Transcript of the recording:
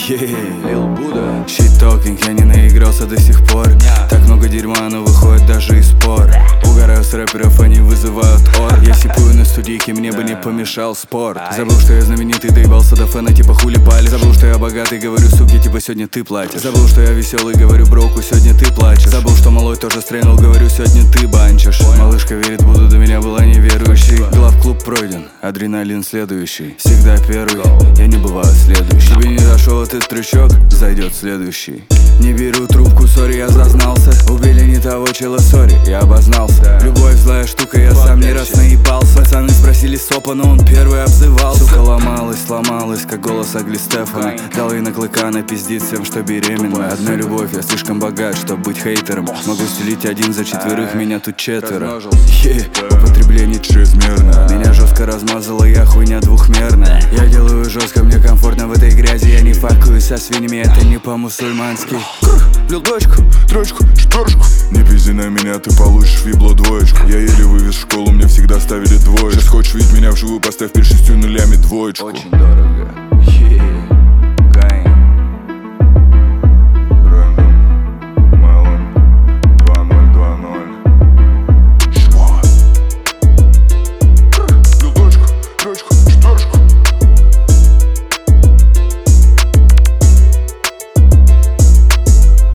Лил Буда. Щит-токинг, я не наигрался до сих пор. Так много дерьма, но выходит даже из спор. Угораю с рэперов, они вызывают ор. Я сипую на студийке, мне бы не помешал спорт. Забыл, что я знаменитый, доебался до фэна, типа хули палишь. Забыл, что я богатый, говорю суки, типа сегодня ты платишь. Забыл, что я веселый, говорю броку, сегодня ты плачешь. Забыл, что малой тоже стрельнул, говорю, сегодня ты банчишь. Малышка верит, буду, до меня была неверующей. Главклуб пройден, адреналин следующий. Всегда первый, я не бываю следующий. Тебе не зашел этот трючок, зайдет следующий. Не беру трубку, сори, я зазнался. Убили не того чела, сори, я обознался. Любовь злая штука, я сам не раз наебался. Пацаны спросили Сопа, но он первый обзывался. Сука ломалась, сломалась, как голос Агли Стефана. Дал ей на клыка, она пиздит всем, что беременна. Одна любовь, я слишком богат, чтобы быть хейтером. Могу стелить один за четверых, меня тут четверо. Употребление чрезмерно. Меня жестко размазала, я хуйня двухмерная. Я делаю жестко, мне комфортно в этой грязи. Я не факую со свиньями, это не по-мусульмански. Лил дочку, трочку, четверочку. Не пизди на меня, ты получишь вибло двоечку. Я еле вывез в школу, мне всегда ставили двоечку. Сейчас хочешь видеть меня вживую, поставь перед 6 нулями двоечку. Очень дорого.